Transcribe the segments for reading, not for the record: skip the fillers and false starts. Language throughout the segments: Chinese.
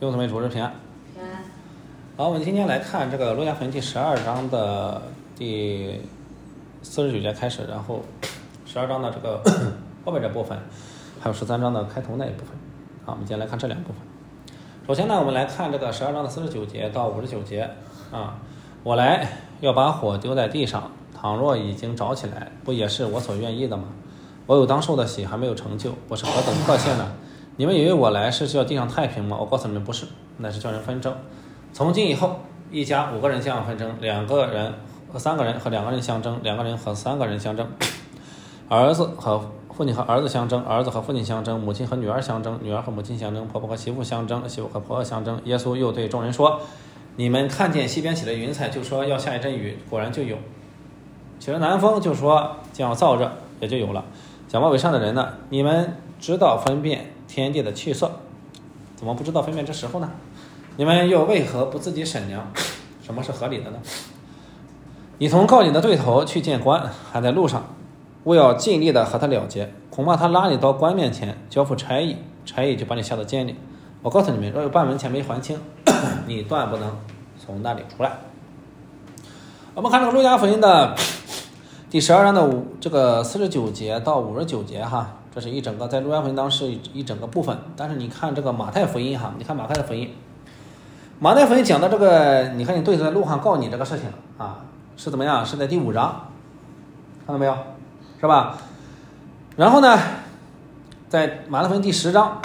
弟兄姊妹主日平安。好，我们今天来看这个路加福音第12章的第49节开始，然后12章的这个后面这部分，还有13章的开头那一部分。好，我们今天来看这两部分。首先呢，我们来看这个12章的49节到59节啊。我来要把火丢在地上，倘若已经着起来，不也是我所愿意的吗？我有当受的喜还没有成就，我是何等迫切呢？你们以为我来是叫地上太平吗？我告诉你们不是，乃是叫人纷争。从今以后，一家5个人相纷争，2个人和3个人和2个人相争，2个人和3个人相争，儿子和父亲和儿子相争，儿子和父亲相争，母亲和女儿相争，女儿和母亲相争，婆婆和媳妇相争，媳妇和婆婆相争。耶稣又对众人说：你们看见西边起了云彩，就说要下一阵雨，果然就有；起了南风，就说将要燥热，也就有了。假冒伪善的人呢？你们知道分辨天地的气色，怎么不知道分辨这时候呢？你们又为何不自己审量什么是合理的呢？你同告你的对头去见官，还在路上，务要尽力的和他了结，恐怕他拉你到官面前交付差役，差役就把你下到监里。我告诉你们，若有半文钱没还清，你断不能从那里出来。我们看这个路加福音的第12章的这个49节到59节哈，这是一整个在路加福音当中是一整个部分。但是你看这个马太福音哈，你看马太福音讲到这个，你看你对头在路上告你这个事情啊，是怎么样？是在第5章，看到没有？是吧？然后呢，在马太福音第10章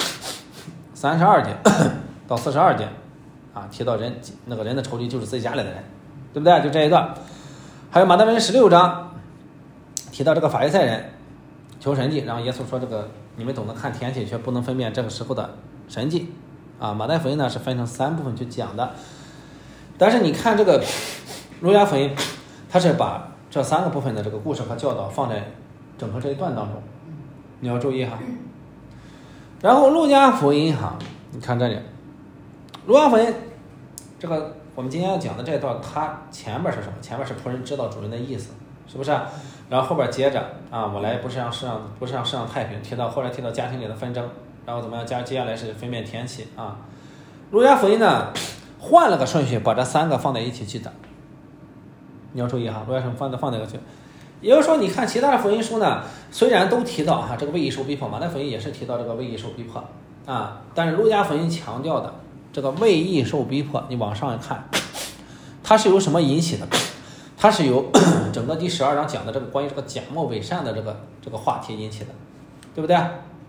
32节到42节啊，提到那个人的仇敌就是自己家里的人，对不对？就这一段。还有马太福音16章提到这个法利赛人求神迹，然后耶稣说这个你们懂得看天气，却不能分辨这个时候的神迹啊。马太福音呢是分成3部分去讲的，但是你看这个路加福音，它是把这3个部分的这个故事和教导放在整个这一段当中，你要注意哈。然后路加福音哈，你看这里，路加福音这个我们今天要讲的这一段，它前面是什么？前面是仆人知道主人的意思，是不是？然后后边接着啊，我来不是让世上太平，后来提到家庭里的纷争，然后怎么样？接下来是分辨天气啊。路加福音呢换了个顺序，把这3个放在一起记的，你要注意哈。路加福音放在一起，也就是说，你看其他的福音书呢，虽然都提到哈这个为义受逼迫，马太福音也是提到这个为义受逼迫啊，但是路加福音强调的这个为义受逼迫，你往上看，它是由什么引起的？它是由整个第12章讲的这个关于这个假冒伪善的这个话题引起的，对不对？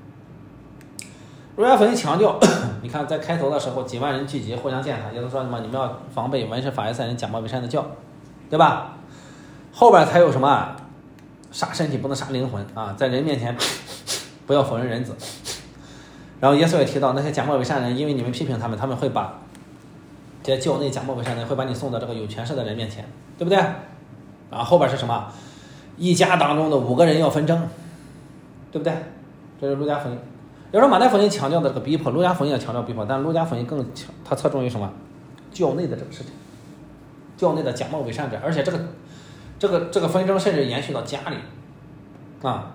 路加福音强调，你看在开头的时候几万人聚集互相践踏，耶稣说什么？你们要防备文士法利赛人假冒伪善的教，对吧？后边才有什么杀身体不能杀灵魂啊，在人面前不要否认人子。然后耶稣也提到那些假冒伪善人，因为你们批评他们会把这些教内假冒伪善人会把你送到这个有权势的人面前，对不对？然后后边是什么？一家当中的5个人要纷争，对不对？这是路加福音。有时候马太福音强调的这个逼迫，路加福音也强调逼迫，但路加福音更强，它侧重于什么？教内的这个事情，教内的假冒伪善者，而且这个纷争甚至延续到家里啊。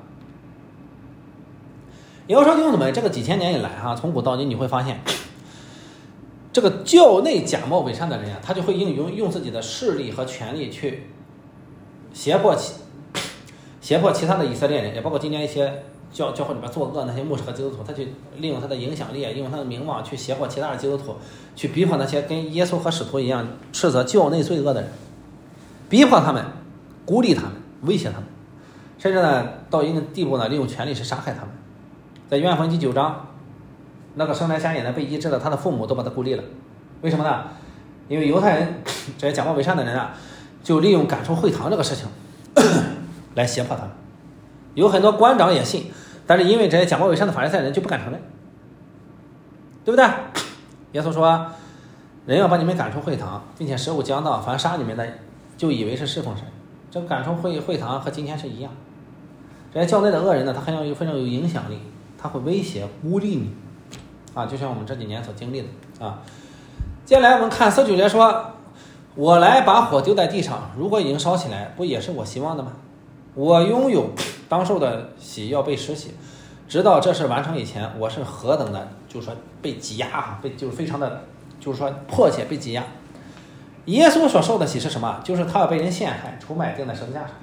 也就是说，弟兄姊妹，这个几千年以来哈，从古到今，你会发现，这个教内假冒伪善的人啊，他就会用自己的势力和权力去胁迫其他的以色列人，也包括今天一些教会里边作恶那些牧师和基督徒，他去利用他的影响力，利用他的名望去胁迫其他的基督徒，去逼迫那些跟耶稣和使徒一样斥责教内罪恶的人，逼迫他们，孤立他们，威胁他们，甚至呢到一定地步呢，利用权力是杀害他们。在约翰福音第9章，那个生来瞎眼的被医治了，他的父母都把他孤立了。为什么呢？因为犹太人这些假冒伪善的人啊，就利用赶出会堂这个事情来胁迫他们。有很多官长也信，但是因为这些假冒伪善的法利赛人就不敢承认，对不对？耶稣说，人要把你们赶出会堂，并且时候将到，凡杀你们的就以为是侍奉神。这个赶出会堂和今天是一样。这些教内的恶人呢，他非常有影响力，他会威胁孤立你啊，就像我们这几年所经历的啊。接下来我们看49节说，我来把火丢在地上，如果已经烧起来，不也是我希望的吗？我拥有当受的喜要被施洗， 直到这事完成以前，我是何等的，就是说被挤压，就是非常的，就是说迫切被挤压。耶稣所受的喜是什么？就是他要被人陷害、出卖、钉在十字架上。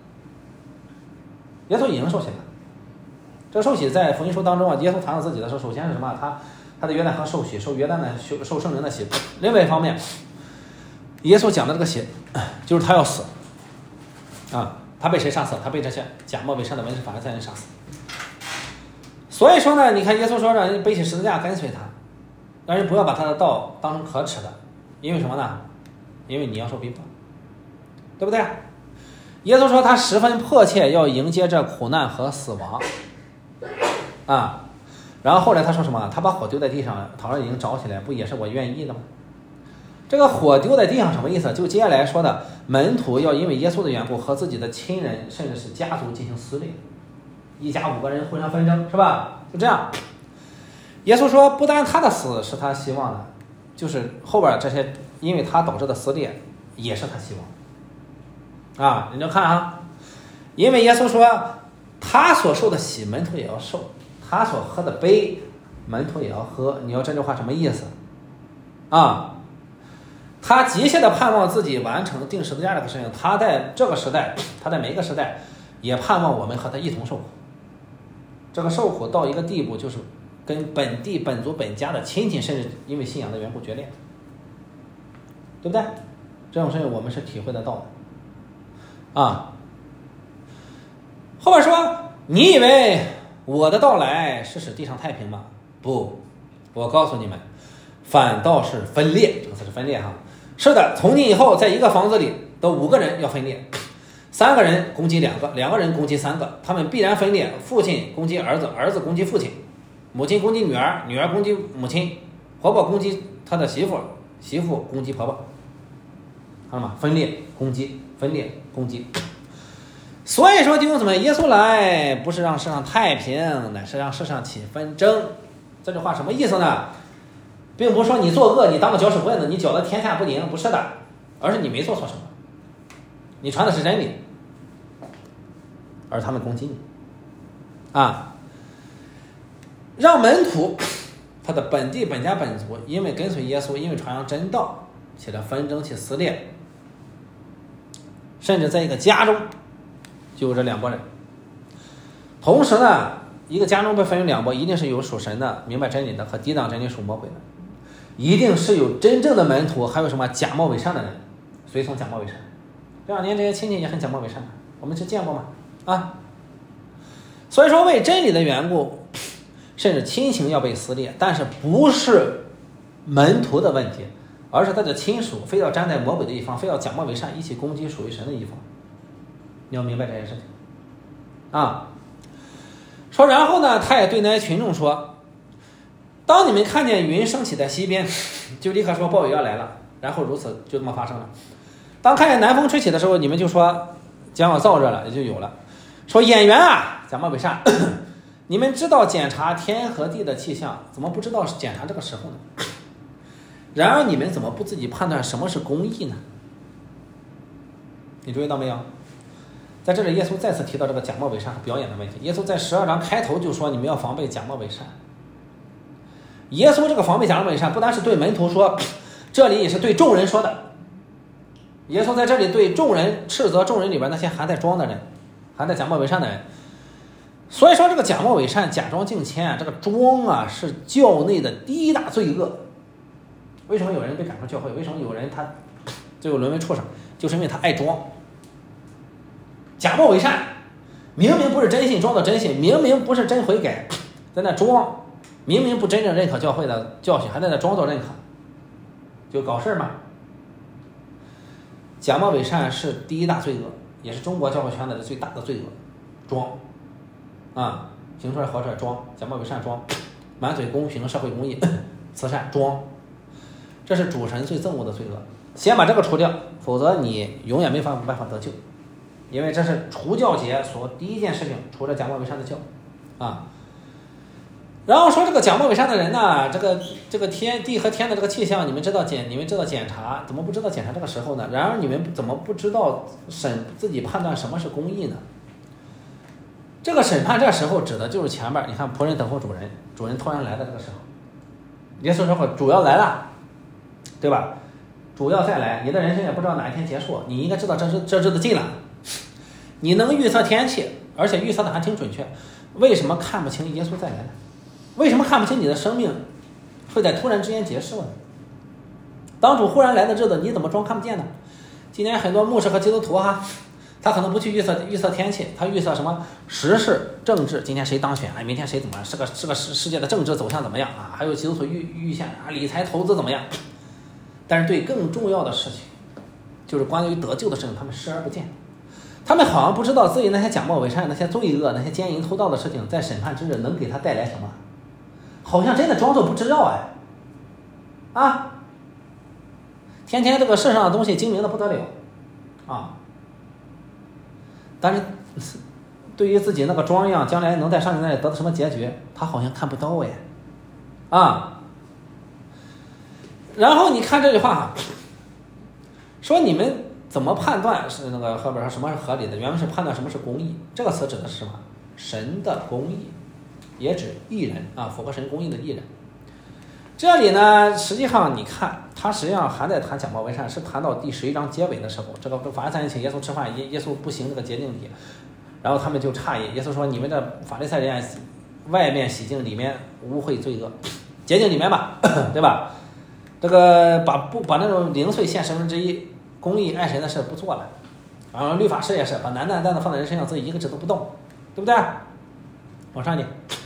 耶稣已经受洗了。这个受洗在福音书当中啊，耶稣谈到自己的时候，首先是什么？他的约旦河受洗，受约旦的受圣灵的洗。另外一方面，耶稣讲的这个洗，就是他要死啊。他被谁杀死？他被这些假冒伪善的文士法利赛人杀死。所以说呢，你看耶稣说让人背起十字架跟随他，让人不要把他的道当成可耻的，因为什么呢？因为你要受逼迫，对不对？耶稣说他十分迫切要迎接这苦难和死亡啊。然后后来他说什么？他把火丢在地上，倘若已经着起来，不也是我愿意的吗？这个火丢在地上什么意思？就接下来说的，门徒要因为耶稣的缘故和自己的亲人甚至是家族进行撕裂，一家5个人互相纷争，是吧？就这样。耶稣说不单他的死是他希望的，就是后边这些因为他导致的撕裂也是他希望啊。你就看啊，因为耶稣说他所受的喜门徒也要受，他所喝的杯门徒也要喝。你要这句话什么意思啊？他急切的盼望自己完成钉十字架这个事情，他在这个时代，他在每一个时代也盼望我们和他一同受苦。这个受苦到一个地步，就是跟本地本族本家的亲戚甚至因为信仰的缘故决裂，对不对？这种事情我们是体会得到的啊。后面说，你以为我的到来是使地上太平吗？不，我告诉你们，反倒是分裂。这个词是分裂哈。是的，从今以后，在一个房子里的5个人要分裂，3个人攻击2个，2个人攻击3个，他们必然分裂。父亲攻击儿子，儿子攻击父亲，母亲攻击女儿，女儿攻击母亲，婆婆攻击她的媳妇，媳妇攻击婆婆。看到吗？分裂攻击，分裂攻击。所以说弟兄姊妹，耶稣来不是让世上太平，乃是让世上起纷争。这句话什么意思呢？并不是说你作恶，你当个搅屎棍子，你搅得天下不宁，不是的，而是你没做错什么，你传的是真理，而他们攻击你啊。让门徒他的本地本家本族因为跟随耶稣，因为传扬真道起了纷争，起撕裂，甚至在一个家中就有这2拨人。同时呢，一个家中被分成2拨，一定是有属神的明白真理的和抵挡真理属魔鬼的，一定是有真正的门徒，还有什么假冒伪善的人随从假冒伪善。这2年这些亲戚也很假冒伪善的，我们是见过吗？啊，所以说为真理的缘故，甚至亲情要被撕裂，但是不是门徒的问题，而是他的亲属非要站在魔鬼的一方，非要假冒伪善，一起攻击属于神的一方。你要明白这件事情啊。说然后呢，他也对那些群众说，当你们看见云升起在西边，就立刻说暴雨要来了，然后如此就这么发生了。当看见南风吹起的时候，你们就说将要燥热了，也就有了。说演员啊，假冒伪善，你们知道检查天和地的气象，怎么不知道检查这个时候呢？然而你们怎么不自己判断什么是公义呢？你注意到没有？在这里耶稣再次提到这个假冒伪善和表演的问题。耶稣在12章开头就说你们要防备假冒伪善。耶稣这个防备假冒伪善不单是对门徒说，这里也是对众人说的。耶稣在这里对众人斥责众人里边那些还在装的人，还在假冒伪善的人。所以说这个假冒伪善、假装敬谦，这个装啊是教内的第一大罪恶。为什么有人被赶出教会？为什么有人他最后沦为畜生？就是因为他爱装，假冒伪善，明明不是真信装的真信，明明不是真悔改，在那装，明明不真正认可教会的教训，还在那装作认可，就搞事嘛。假冒伪善是第一大罪恶，也是中国教会圈子的最大的罪恶。装啊，行出来活出来装，假冒伪善装，满嘴公平社会公益慈善装，这是主神最憎恶的罪恶。先把这个除掉，否则你永远没办法得救，因为这是除教节所第一件事情，除了假冒伪善的教啊。然后说这个假冒伪善的人呢，这个天地和天的这个气象，你们知道检查，怎么不知道检查这个时候呢？然而你们怎么不知道自己判断什么是公义呢？ 这个审判这时候指的就是前面你看仆人等候主人，主人突然来的这个时候，耶稣说主要来了，对吧？主要再来，你的人生也不知道哪一天结束，你应该知道这日子近了。你能预测天气，而且预测的还挺准确，为什么看不清耶稣再来呢？为什么看不清你的生命会在突然之间结束呢？当主忽然来的日子，你怎么装看不见呢？今天很多牧师和基督徒他可能不去预测天气，他预测什么时事政治，今天谁当选，明天谁怎么样，是个世界的政治走向怎么样啊？还有基督徒预见理财投资怎么样？但是对更重要的事情，就是关于得救的事情，他们视而不见。他们好像不知道自己那些假冒伪善、那些罪恶、那些奸淫偷盗的事情，在审判之日能给他带来什么，好像真的装作不知道天天这个世上的东西精明的不得了但是对于自己那个装样将来能在上帝那里得到什么结局，他好像看不到然后你看这句话说你们怎么判断是那个后边说什么是合理的，原文是判断什么是公义，这个词指的是什么？神的公义，也指义人符合神公义的义人。这里呢实际上你看他实际上还在谈假冒伪善，是谈到第11章结尾的时候，这个法利赛人请耶稣吃饭，耶稣不行这个洁净礼，然后他们就诧异，耶稣说你们这法利赛人外面洗净，里面污秽罪恶，洁净里面吧对吧？这个把那种零碎献1/10公义爱神的事不做了，然后律法师也是把难担的放在人身上，自己一个指都不动，对不对？往上去，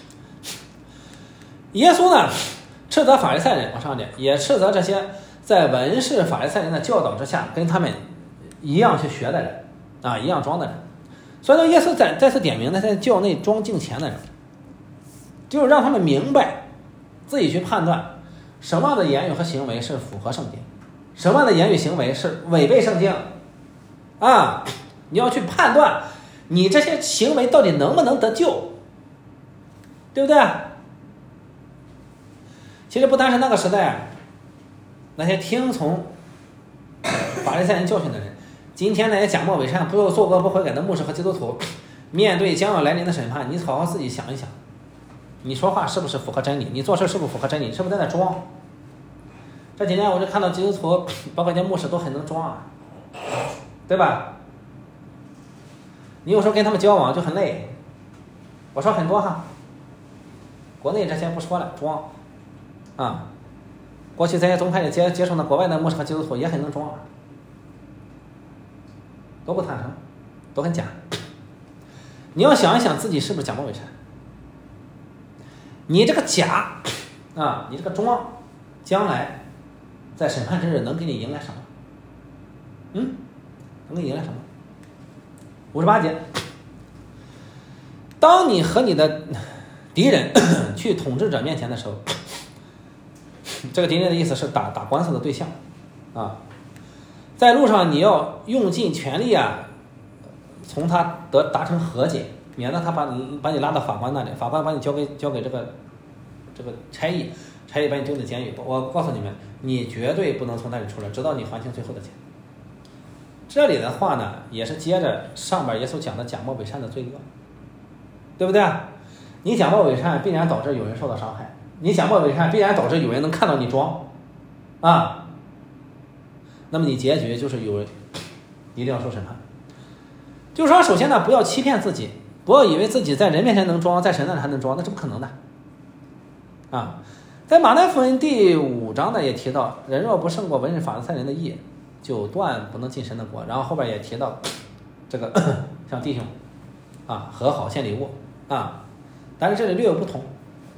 耶稣呢斥责法利赛人，往上去也斥责这些在文士法利赛人的教导之下跟他们一样去学的人一样装的人。所以说耶稣再次点名那些教内装敬虔的人，就是让他们明白自己去判断什么样的言语和行为是符合圣经，什么样的言语行为是违背圣经你要去判断你这些行为到底能不能得救，对不对？其实不单是那个时代那些听从法利赛人教训的人，今天那些假冒伪善不作恶不悔改的牧师和基督徒，面对将要来临的审判，你好好自己想一想，你说话是不是符合真理，你做事是不是符合真理，是不是在那装？这几年我就看到基督徒包括一些牧师都很能装对吧？你有时候跟他们交往就很累，我说很多国内这些不说了，装过去这些宗派接触的国外的牧师和基督徒也很能装都不坦诚，都很假。你要想一想自己是不是假冒伪善，你这个假你这个装，将来在审判之日能给你迎来什么？能给你迎来什么？58节，当你和你的敌人去统治者面前的时候，这个敌人的意思是打官司的对象在路上你要用尽全力从他达成和解，免得他把你拉到法官那里，法官把你交给这个差役把你丢进监狱。我告诉你们，你绝对不能从那里出来，直到你还清最后的钱。这里的话呢，也是接着上边耶稣讲的假冒伪善的罪恶，对不对？你假冒伪善必然导致有人受到伤害，你假冒伪善必然导致有人能看到你装那么你结局就是有人一定要受审判。就是说首先呢，不要欺骗自己，不要以为自己在人面前能装，在神那里还能装，那是不可能的在马太福音第5章呢也提到，人若不胜过文士法利赛人的义，就断不能进神的国。然后后边也提到这个像弟兄和好献礼物但是这里略有不同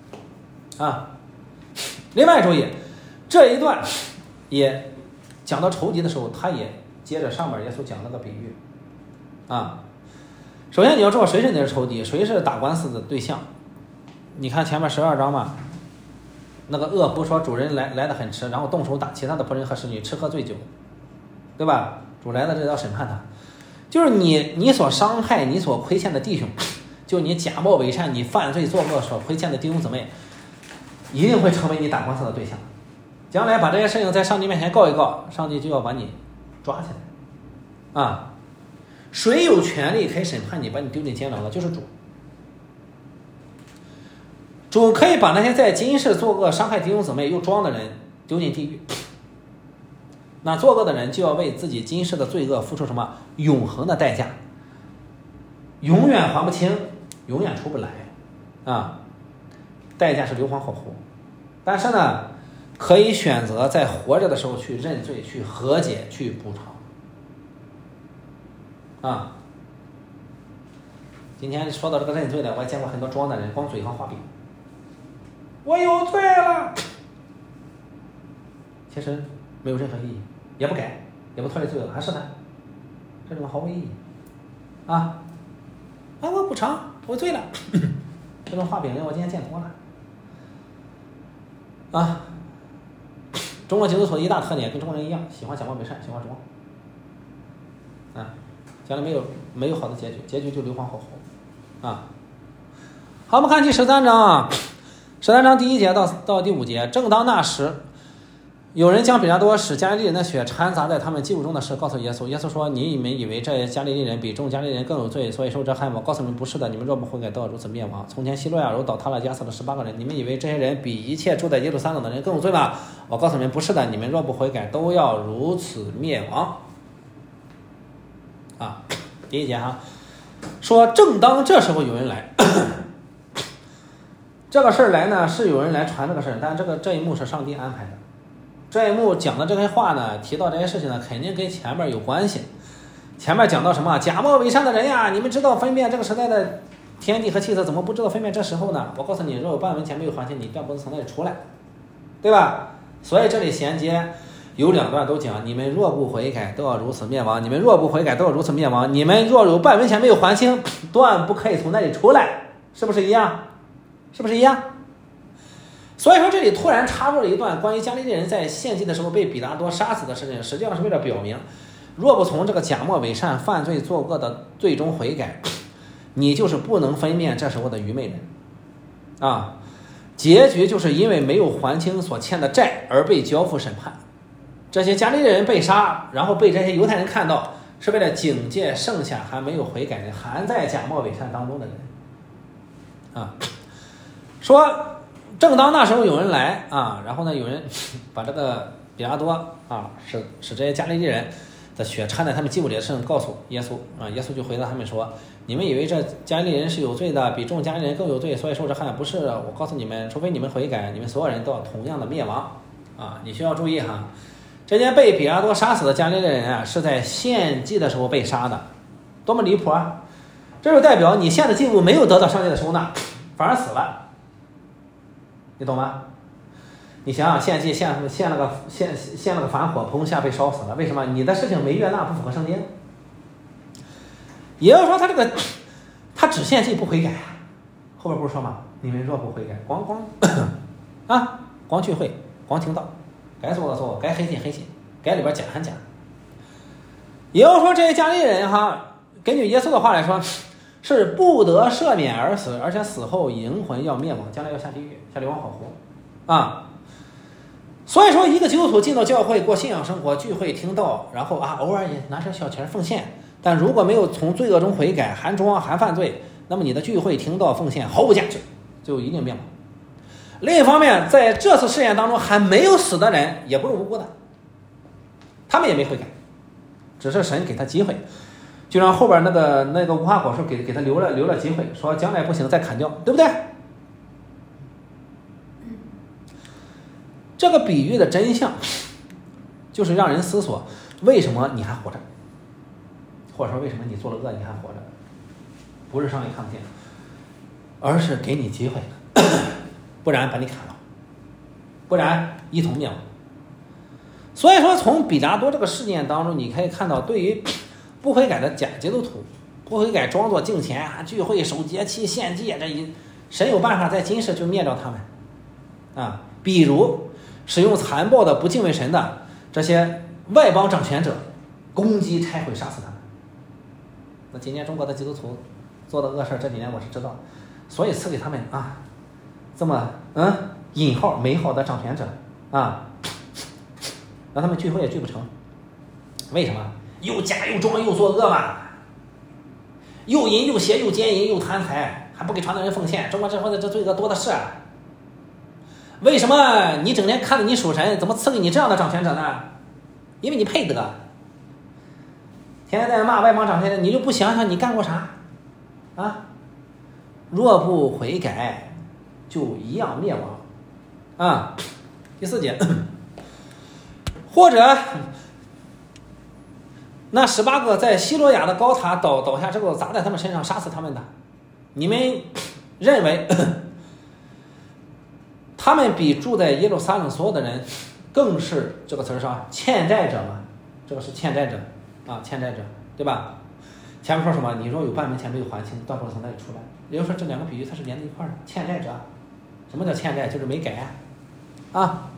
另外注意这一段也讲到仇敌的时候，他也接着上面耶稣讲了个比喻首先你要知道谁是你的仇敌，谁是打官司的对象。你看前面12章嘛，那个恶仆说主人来得很迟，然后动手打其他的仆人和使女，吃喝醉酒，对吧？主来了这要审判他，就是你所伤害你所亏欠的弟兄，就你假冒伪善你犯罪作恶所亏欠的弟兄姊妹，一定会成为你打官司的对象。将来把这些事情在上帝面前告一告，上帝就要把你抓起来谁有权利可以审判你把你丢进监牢的？就是主主可以把那些在今世作恶伤害弟兄姊妹又装的人丢进地狱。那作恶的人就要为自己今世的罪恶付出什么永恒的代价，永远还不清，永远出不来啊！代价是硫磺火湖。但是呢，可以选择在活着的时候去认罪、去和解、去补偿啊！今天说到这个认罪的，我也见过很多装的人，光嘴上画饼，我有罪了，其实没有任何意义，也不改，也不脱离罪恶，还是他，这种毫无意义啊！我补偿，我罪了，这种画饼人我今天见多了啊！中国基督徒的一大特点跟中国人一样，喜欢假冒伪善，喜欢装啊，将来没有好的结局，结局就硫磺火湖啊！好，我们看第13章啊，13章第1节到第5节，正当那时，有人将比拉多使加利利人的血掺杂在他们祭物中的事告诉耶稣。耶稣说：“你们以为这加利利人比众加利利人更有罪，所以受这害吗？我告诉你们，不是的。你们若不悔改，都要如此灭亡。从前希罗亚楼倒塌了，压死了18个人。你们以为这些人比一切住在耶路撒冷的人更有罪吗？我告诉你们，不是的。你们若不悔改，都要如此灭亡。”啊，第1节哈，说正当这时候有人来，这个事儿来呢是有人来传这个事儿，但这一幕是上帝安排的。这一幕讲的这些话呢，提到这些事情呢，肯定跟前面有关系。前面讲到什么假冒伪善的人呀，你们知道分辨这个时代的天地和气色，怎么不知道分辨这时候呢？我告诉你，若有半文钱没有还清，你便不能从那里出来，对吧？所以这里衔接有2段都讲，你们若不悔改，都要如此灭亡。你们若不悔改，都要如此灭亡。你们若有半文钱没有还清，断不可以从那里出来，是不是一样？是不是一样？所以说这里突然插入了一段关于加利利人在献祭的时候被比拉多杀死的事情，实际上是为了表明，若不从这个假冒伪善犯罪作恶的最终悔改，你就是不能分辨这时候的愚昧人啊！结局就是因为没有还清所欠的债而被交付审判。这些加利利人被杀，然后被这些犹太人看到，是为了警戒剩下还没有悔改的还在假冒伪善当中的人啊！说正当那时候有人来啊，然后呢，有人把这个比拉多啊，使这些加利利人的血掺在他们祭物里的事情告诉耶稣啊，耶稣就回答他们说：“你们以为这加利利人是有罪的，比众加利利人更有罪，所以受这害？不是，我告诉你们，除非你们悔改，你们所有人都要同样的灭亡啊！你需要注意哈，这些被比拉多杀死的加利利人啊，是在献祭的时候被杀的，多么离谱啊！这就代表你献的祭物没有得到上帝的收纳，反而死了。”你懂吗？你想想，献祭献了个反火棚下被烧死了，为什么？你的事情没悦纳，不符合圣经。也就是说，他只献祭不悔改啊。后边不是说吗？你们若不悔改，光聚会，光听道，该做的做，该黑心黑心，该里边讲还讲。也就是说，这些加利利人哈，根据耶稣的话来说，是不得赦免而死，而且死后灵魂要灭亡，将来要下地狱，下硫磺火湖啊！所以说，一个基督徒进到教会过信仰生活、聚会听道，然后偶尔也拿点小钱奉献，但如果没有从罪恶中悔改，还装还犯罪，那么你的聚会听道奉献毫无价值，就一定灭亡。另一方面，在这次试验当中还没有死的人也不是无辜的，他们也没悔改，只是神给他机会。就让后边那个无花果树给他留了机会，说将来不行再砍掉，对不对？这个比喻的真相就是让人思索，为什么你还活着，或者说为什么你做了恶你还活着，不是上帝看不见，而是给你机会，不然把你砍了，不然一同灭亡。所以说，从比拉多这个事件当中，你可以看到，对于不悔改的假基督徒，不悔改装作敬虔聚会守节期献祭，神有办法在今世就灭掉他们啊！比如使用残暴的不敬畏神的这些外邦掌权者，攻击拆毁杀死他们。那今年中国的基督徒做的恶事，这几年我是知道，所以赐给他们这么引号美好的掌权者啊，让他们聚会也聚不成。为什么？又假又装又作恶嘛，又淫又邪又奸淫又贪财，还不给传道人奉献，中国这会的这罪恶多的是为什么你整天看着你属神，怎么赐给你这样的掌权者呢？因为你配得。天天在骂外邦掌权者，你就不想想你干过啥啊？若不悔改，就一样灭亡啊。第4节，或者那18个在希罗亚的高塔倒下之后砸在他们身上杀死他们的，你们认为他们比住在耶路撒冷所有的人更是这个词上欠债者吗？这个是欠债者啊，欠债者，对吧？前面说什么？你若有半文钱没有还清，倒不能从那里出来。也就是说，这2个比喻它是连在一块儿的。欠债者，什么叫欠债？就是没改啊。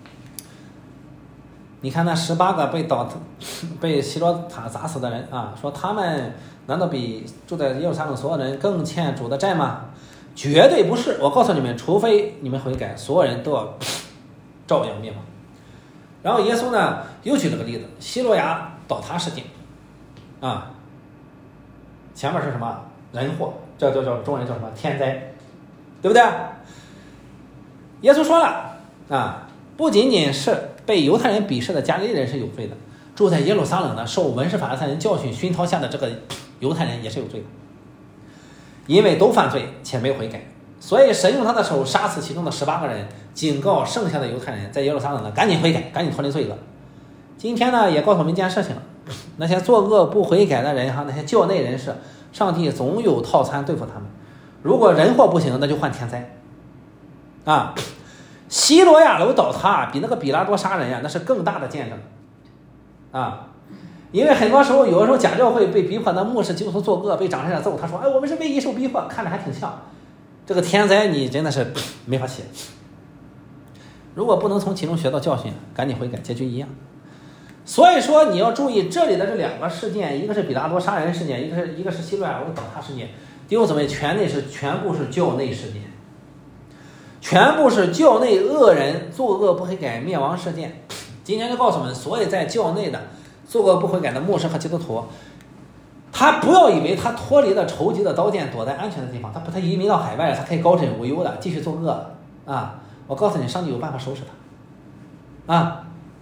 你看那18个被希罗塔砸死的人啊，说他们难道比住在耶路撒冷所有人更欠主的债吗？绝对不是。我告诉你们，除非你们悔改，所有人都要照样灭亡。然后耶稣呢又举了个例子，希罗亚倒塌事件啊，前面是什么？人祸，这叫中文叫什么？天灾，对不对？耶稣说了啊，不仅仅是被犹太人鄙视的加利利人是有罪的，住在耶路撒冷的受文士法利赛人教训熏陶下的这个犹太人也是有罪的，因为都犯罪且没有悔改，所以神用他的手杀死其中的18个人，警告剩下的犹太人在耶路撒冷的赶紧悔改，赶紧脱离罪恶。今天呢也告诉我们一件事情，那些作恶不悔改的人那些教内人士，上帝总有套餐对付他们。如果人祸不行，那就换天灾啊。希罗亚楼倒塌比那个比拉多杀人那是更大的见证啊。因为很多时候有的时候假教会被逼迫，那牧师基督徒作恶被掌权者揍，他说我们是为义受逼迫，看着还挺像。这个天灾你真的是没法写。如果不能从其中学到教训，赶紧悔改，结局一样。所以说你要注意这里的这2个事件，一个是比拉多杀人事件，一个是希罗亚楼倒塌事件。弟兄姊妹，全部是教内事件，全部是教内恶人作恶不悔改灭亡事件。今天就告诉我们，所以在教内的作恶不悔改的牧师和基督徒，他不要以为他脱离了仇敌的刀剑，躲在安全的地方，他移民到海外，他可以高枕无忧的继续作恶啊！我告诉你，上帝有办法收拾他啊！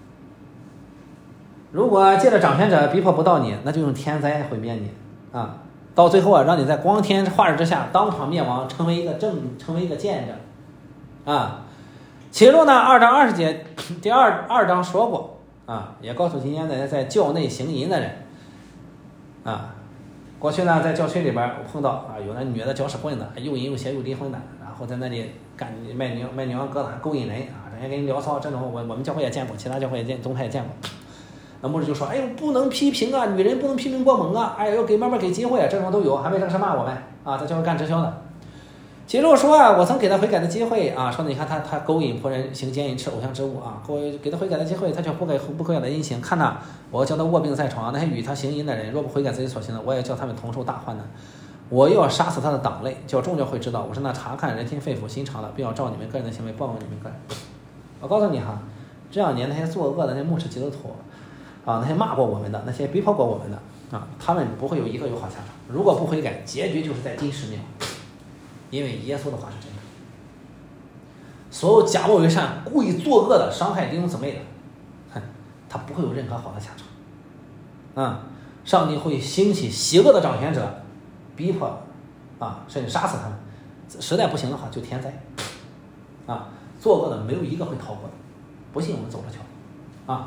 如果借着掌权者逼迫不到你，那就用天灾毁灭你啊！到最后让你在光天化日之下当场灭亡，成为一个见证啊！启示录呢2章20节第二章说过啊，也告诉今天的在教内行淫的人啊。过去呢，在教区里边我碰到啊，有那女的搅屎棍的，又淫又邪又离婚的，然后在那里卖牛羊鸽子，还勾引人啊，整天跟你聊骚，这种我们教会也见过，其他教会宗派也见过。那牧师就说：“哎呦，不能批评啊，女人不能批评过猛啊，哎，要慢慢给机会，这种都有，还没正式骂我们啊，在教会干直销的。”其实我说啊，我曾给他悔改的机会啊，说你看他勾引仆人行奸淫吃偶像之物啊，给他悔改的机会，他却不悔改的阴行。看呐，我叫他卧病在床，那些与他行淫的人，若不悔改自己所行的，我也叫他们同受大患难。我又要杀死他的党类，叫众教会知道我是那查看人心肺腑心肠的，并要照你们个人的行为报应你们个人。我告诉你哈，这2年那些作恶的那些牧师基督徒啊，那些骂过我们的，那些逼迫过我们的啊，他们不会有一个有好下场。如果不悔改，结局就是在今时灭亡。因为耶稣的话是真的，所有假冒为善、故意作恶的、伤害弟兄姊妹的，他不会有任何好的下场。上帝会兴起邪恶的掌权者，逼迫甚至杀死他们。实在不行的话，就天灾。作恶的没有一个会逃过的，不信我们走着瞧。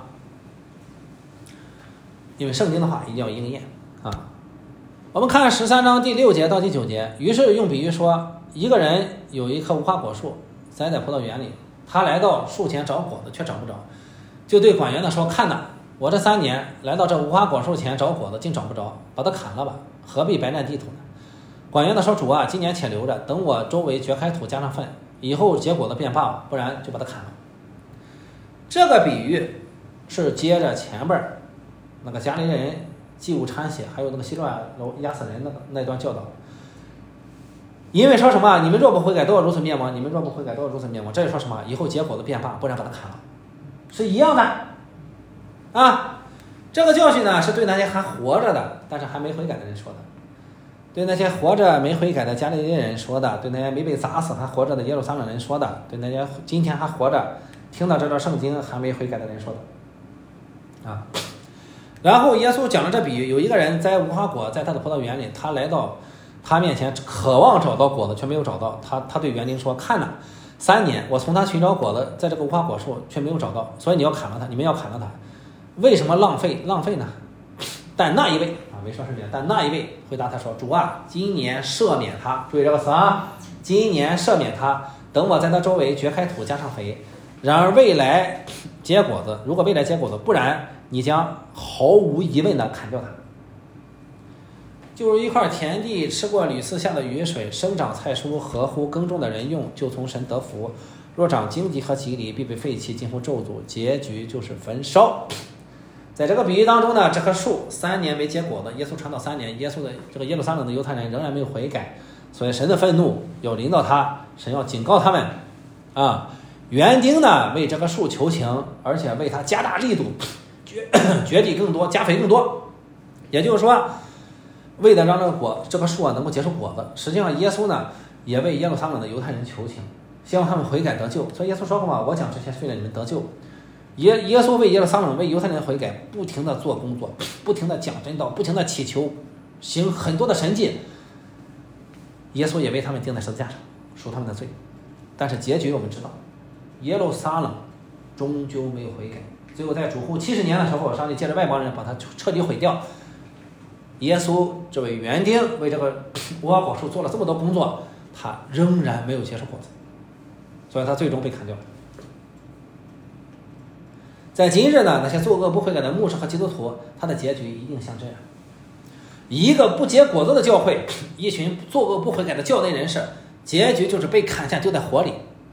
因为圣经的话一定要应验我们看13章第6节到第9节，于是用比喻说，一个人有一棵无花果树栽在葡萄园里，他来到树前找果子，却找不着，就对管园的说：“看哪，我这3年来到这无花果树前找果子，竟找不着，把它砍了吧，何必白占地土呢？”管园的说：“主啊，今年且留着，等我周围掘开土，加上粪，以后结果子便罢了，不然就把它砍了。”这个比喻是接着前边那个加利利人祭物掺血，还有那个希罗亚楼压死人那段教导。因为说什么，你们若不悔改，都要如此灭亡；你们若不悔改，都要如此灭亡。这就说什么，以后结果子便罢，不然把它砍了，是一样的这个教训呢，是对那些还活着的但是还没悔改的人说的对那些活着没悔改的加利利人说的，对那些没被砸死还活着的耶路撒冷人说的，对那些今天还活着听到这段圣经还没悔改的人说的啊。然后耶稣讲了这比喻，有一个人栽无花果在他的葡萄园里，他来到他面前渴望找到果子却没有找到，他对园丁说，看哪，3年我从他寻找果子，在这个无花果树却没有找到，所以你要砍了他，你们要砍了他，为什么浪费呢？但那一位啊，没说是这样，但那一位回答他说，主啊，今年赦免他，注意这个词啊，今年赦免他，等我在他周围掘开土加上肥，然而未来结果子，如果未来结果子，不然你将毫无疑问的砍掉它。就是一块田地，吃过屡次下的雨水，生长菜蔬合乎耕种的人用，就从神得福；若长荆棘和棘藜，必被废弃，近乎咒诅，结局就是焚烧。在这个比喻当中呢，这棵树3年没结果子，耶稣传道3年，耶路撒冷的犹太人仍然没有悔改，所以神的愤怒要临到他，神要警告他们啊。园丁呢为这棵树求情，而且为他加大力度，掘地更多，加肥更多，也就是说，为了让这棵树能够结出果子。实际上耶稣呢也为耶路撒冷的犹太人求情，希望他们悔改得救。所以耶稣说过嘛，我讲这些是为了你们得救。耶稣为耶路撒冷为犹太人悔改不停地做工作，不停地讲真道，不停地祈求，行很多的神迹。耶稣也为他们钉在十字架上，赎他们的罪。但是结局我们知道，耶路撒冷终究没有悔改，最后在主后70年的时候，上帝借着外邦人把它彻底毁掉。耶稣这位园丁为这个无花果树做了这么多工作，他仍然没有结出果子，所以他最终被砍掉了。在今日呢，那些作恶不悔改的牧师和基督徒，他的结局一定像这样：一个不结果子的教会，一群作恶不悔改的教内人士，结局就是被砍下丢在火里。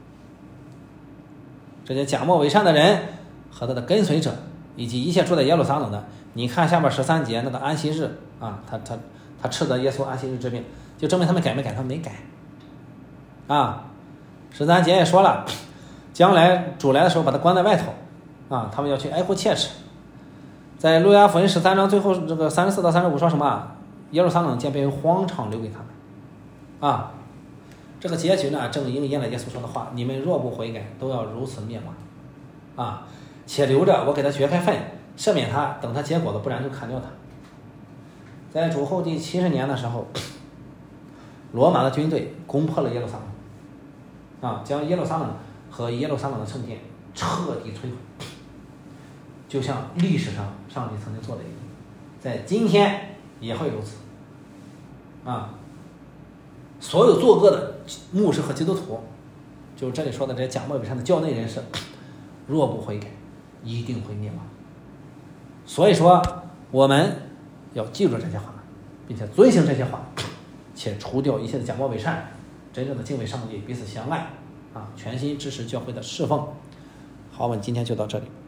这些假冒伪善的人和他的跟随者，以及一切住在耶路撒冷的，你看下面13节那个安息日啊，他斥责耶稣安息日治病，就证明他们改没改，他们没改啊。13节也说了，将来主来的时候把他关在外头啊，他们要去挨户切齿。在路加福音13章最后这个34到35说什么？耶路撒冷将变为荒场留给他们啊。这个结局呢，正应验了耶稣说的话：你们若不悔改，都要如此灭亡啊！且留着我给他掘开粪，赦免他，等他结果子，不然就砍掉他。在主后第70年的时候，罗马的军队攻破了耶路撒冷啊，将耶路撒冷和耶路撒冷的圣殿彻底摧毁，就像历史上上帝曾经做的一样，在今天也会如此啊。所有作恶的牧师和基督徒，就是这里说的这些假冒伪善的教内人士，若不悔改，一定会灭亡。所以说，我们要记住这些话，并且遵行这些话，且除掉一切的假冒伪善，真正的敬畏上帝，彼此相爱啊，全心支持教会的侍奉。好，我们今天就到这里。